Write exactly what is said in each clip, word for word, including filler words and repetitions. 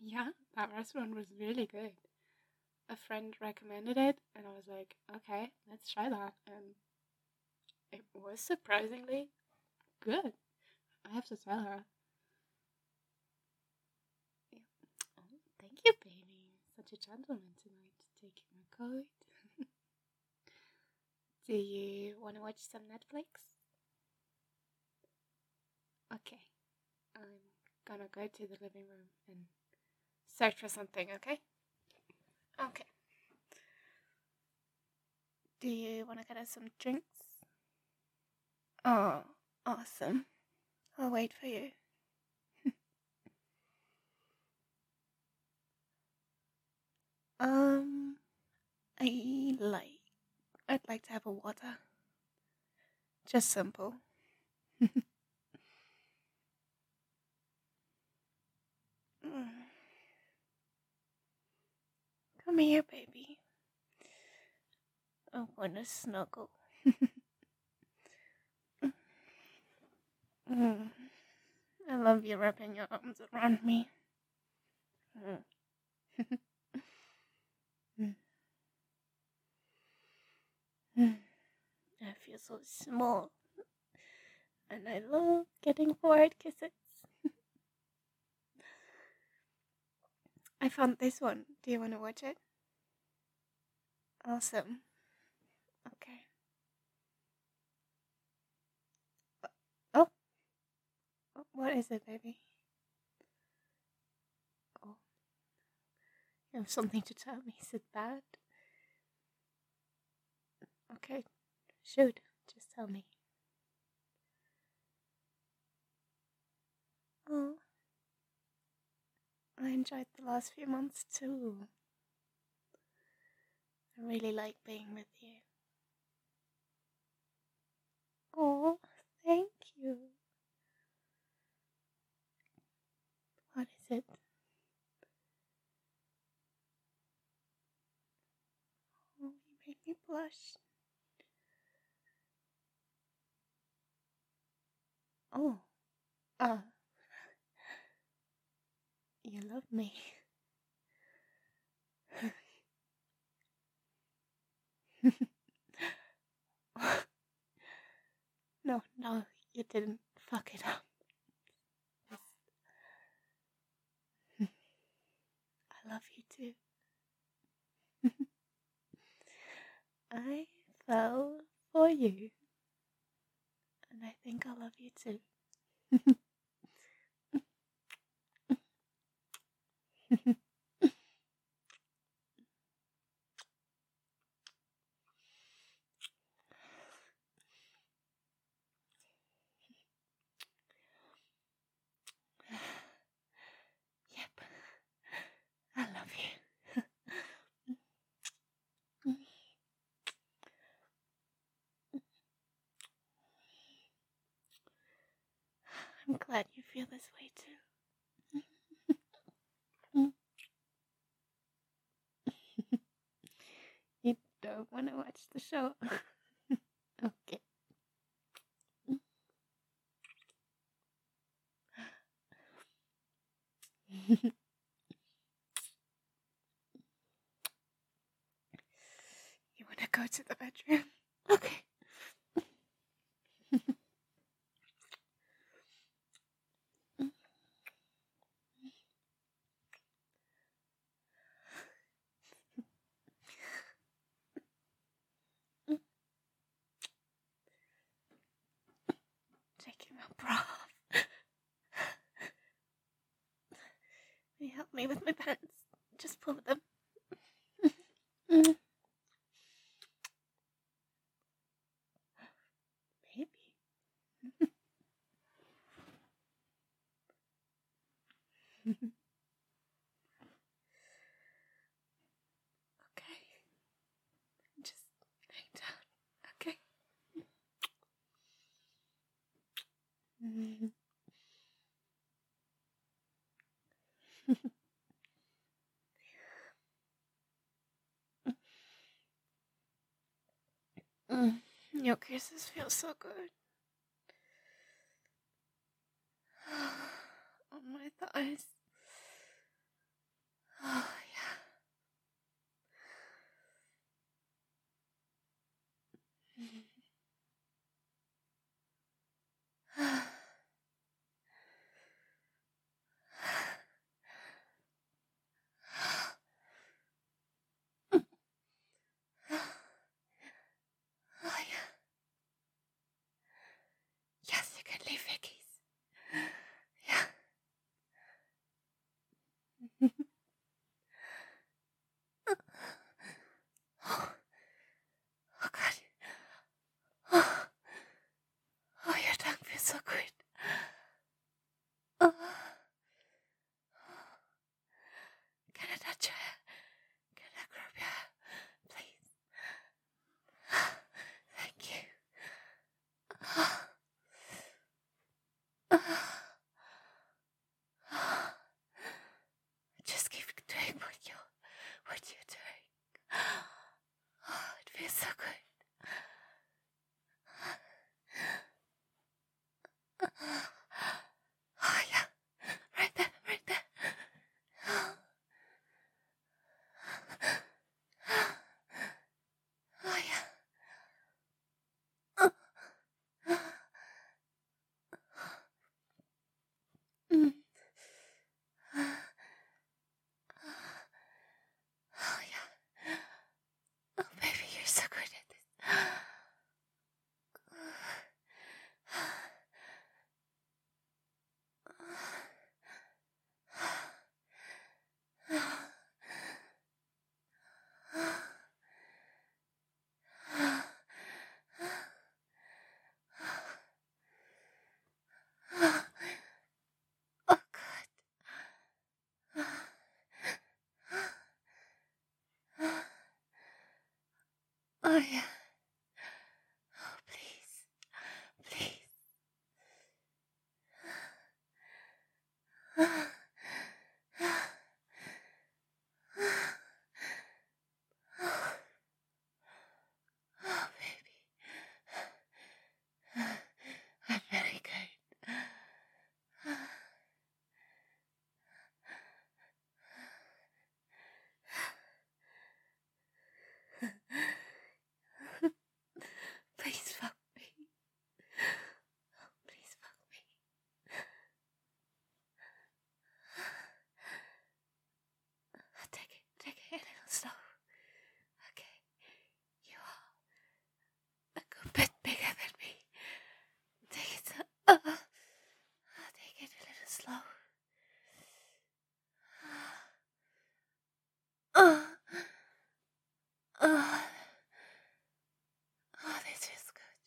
Yeah, that restaurant was really good. A friend recommended it, and I was like, okay, let's try that. And it was surprisingly good. I have to tell her. Yeah. Oh, thank you, baby. Such a gentleman tonight, taking my coat. Do you want to watch some Netflix? Okay, I'm gonna go to the living room and search for something, okay? Okay. Do you want to get us some drinks? Oh, awesome. I'll wait for you. um, I like. I'd like to have a water. Just simple. Mm. Come here, baby. I want to snuggle. Mm. I love you wrapping your arms around me. Mm. Mm. Mm. I feel so small. And I love getting forehead kisses. I found this one. Do you want to watch it? Awesome. Okay. Oh, what is it, baby? Oh, you have something to tell me. Is it bad? Okay, shoot. Just tell me. Oh, I enjoyed the last few months too. I really like being with you. Oh, thank you. What is it? Oh, you made me blush. Oh, ah, you love me. No, no, you didn't fuck it up. I love you too. I fell for you. And I think I love you too. Yep, I love you. I'm glad you feel this way too. You don't want to watch the show? Okay. You want to go to the bedroom? Okay. Taking my bra off. Will you help me with my pants? Just pull them. Baby. Okay. Just lay down. Okay. Mm, your kisses feel so good. On my thighs. Oh, yeah. Oh, please. Please. Oh, baby. I'm very good. Please fuck me. Please fuck me. Take it, take it a little slow. Okay. You are a good bit bigger than me. Take it so, uh, take it a little slow. Uh, uh, oh, this feels good.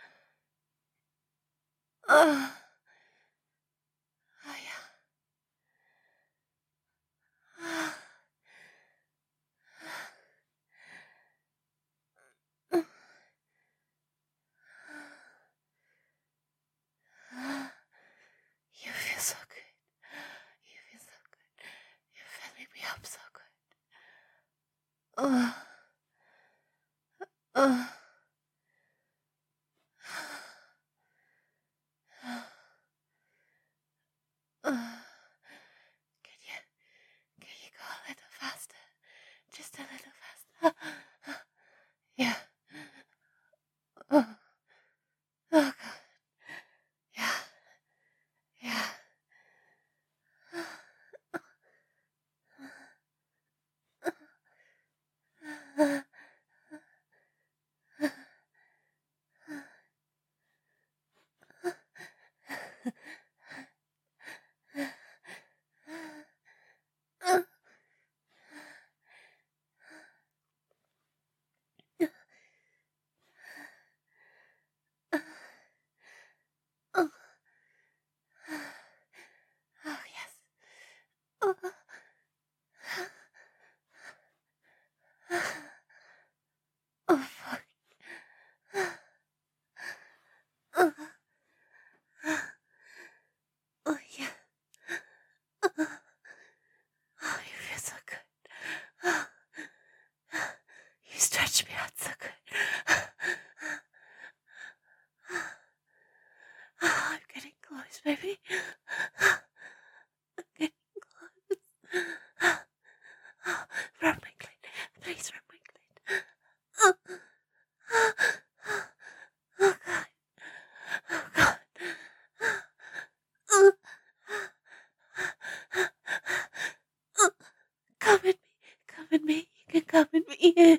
Uh, oh, yeah. Uh, You feel so good. You feel so good. You're filling me up so good. Uh, uh, uh, can you, can you go a little faster? Just a little faster. Yeah. Uh, oh, God. Yeah. Yeah. Oh, oh, yes. Oh, oh, fuck. Oh, oh, yeah. Oh, you feel so good. You stretch me out so good. I'm getting close, baby. I'm getting close. Rub my clit. Please rub my clit. Oh, God. Oh, God. Oh, come at me. Come at me. You can come at me.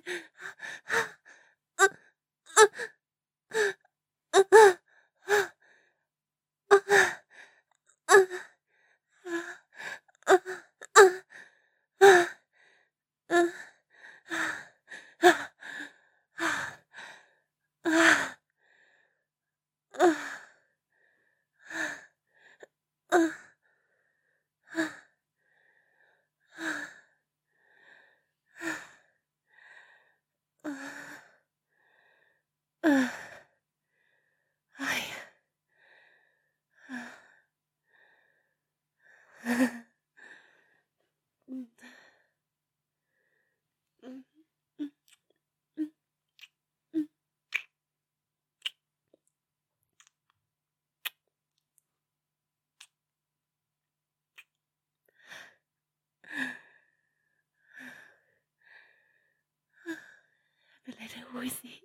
A little woozy.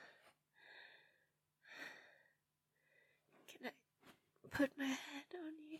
Can I put my head on you?